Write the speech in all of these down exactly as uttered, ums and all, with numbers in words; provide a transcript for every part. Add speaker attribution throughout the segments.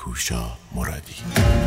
Speaker 1: کوشا مرادی.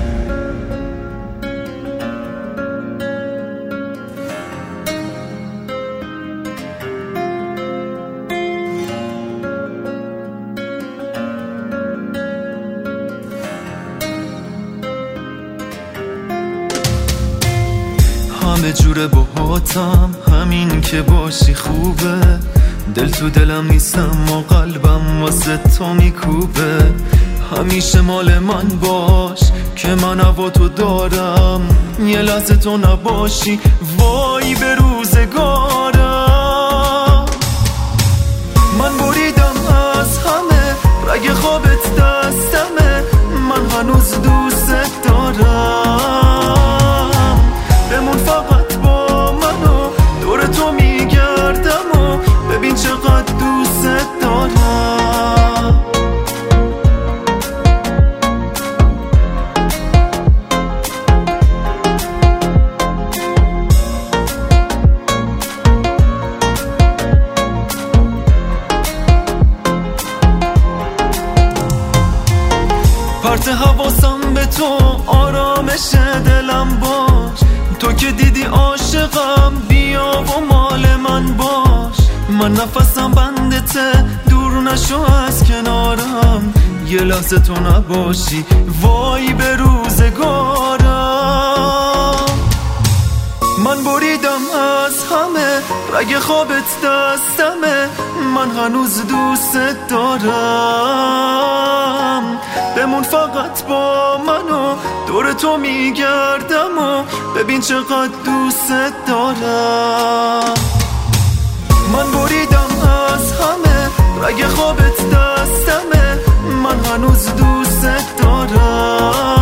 Speaker 2: همه جوره باهاتم، همین که باشی خوبه. دل تو دلم نیستم و قلبم واسه تو میکوبه. همیشه مال من باش که من هوا تو دارم. یه لحظه تو نباشی وای به روزگارم. من بریدم از همه، رگ خوابت دستمه. من هنوز دوست دارم. بمون فقط با من و دور تو میگردم و ببین چقدر دوست دارم. پرت حواسم به تو، آرامش دلم باش. تو که دیدی عاشقم، بیا و مال من باش. من نفسم بندته، دور نشو از کنارم. یه لحظه تو نباشی وای به روزگارم. من بریدم از همه، رگ خوابت دستمه. من هنوز دوست دارم. بمون فقط با من و دور تو میگردم و ببین چقدر دوست دارم. من بریدم از همه، رگ خوابت دستمه. من هنوز دوست دارم.